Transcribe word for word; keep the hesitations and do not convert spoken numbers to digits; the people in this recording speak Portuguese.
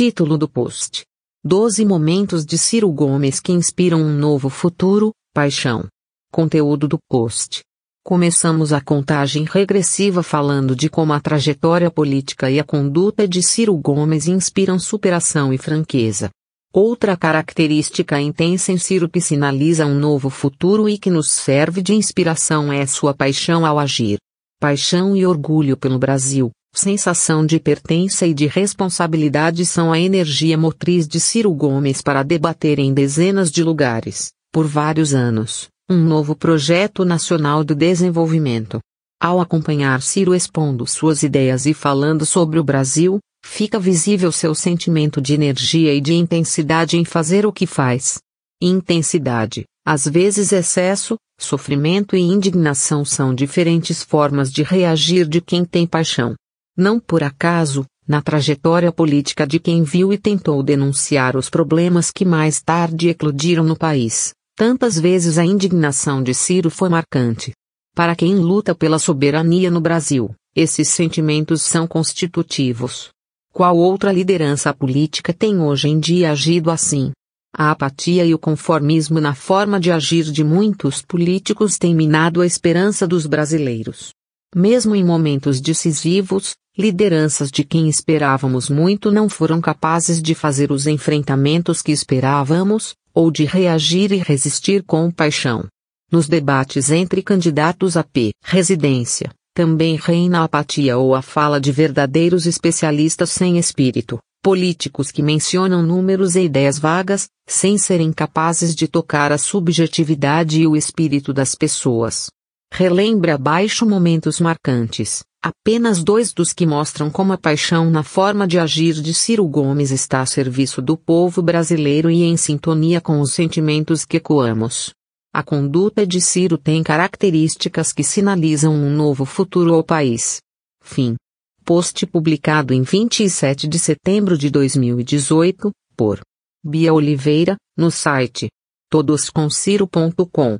Título do post: doze momentos de Ciro Gomes que inspiram um novo futuro, paixão. Conteúdo do post: começamos a contagem regressiva falando de como a trajetória política e a conduta de Ciro Gomes inspiram superação e franqueza. Outra característica intensa em Ciro que sinaliza um novo futuro e que nos serve de inspiração é sua paixão ao agir. Paixão e orgulho pelo Brasil, sensação de pertença e de responsabilidade são a energia motriz de Ciro Gomes para debater em dezenas de lugares, por vários anos, um novo projeto nacional de desenvolvimento. Ao acompanhar Ciro expondo suas ideias e falando sobre o Brasil, fica visível seu sentimento de energia e de intensidade em fazer o que faz. Intensidade, às vezes excesso, sofrimento e indignação são diferentes formas de reagir de quem tem paixão. Não por acaso, na trajetória política de quem viu e tentou denunciar os problemas que mais tarde eclodiram no país, tantas vezes a indignação de Ciro foi marcante. Para quem luta pela soberania no Brasil, esses sentimentos são constitutivos. Qual outra liderança política tem hoje em dia agido assim? A apatia e o conformismo na forma de agir de muitos políticos têm minado a esperança dos brasileiros. Mesmo em momentos decisivos, lideranças de quem esperávamos muito não foram capazes de fazer os enfrentamentos que esperávamos, ou de reagir e resistir com paixão. Nos debates entre candidatos à presidência, também reina a apatia ou a fala de verdadeiros especialistas sem espírito, políticos que mencionam números e ideias vagas, sem serem capazes de tocar a subjetividade e o espírito das pessoas. Relembre abaixo momentos marcantes, apenas dois dos que mostram como a paixão na forma de agir de Ciro Gomes está a serviço do povo brasileiro e em sintonia com os sentimentos que ecoamos. A conduta de Ciro tem características que sinalizam um novo futuro ao país. Fim. Post publicado em vinte e sete de setembro de dois mil e dezoito, por Bia Oliveira, no site todos com ciro ponto com.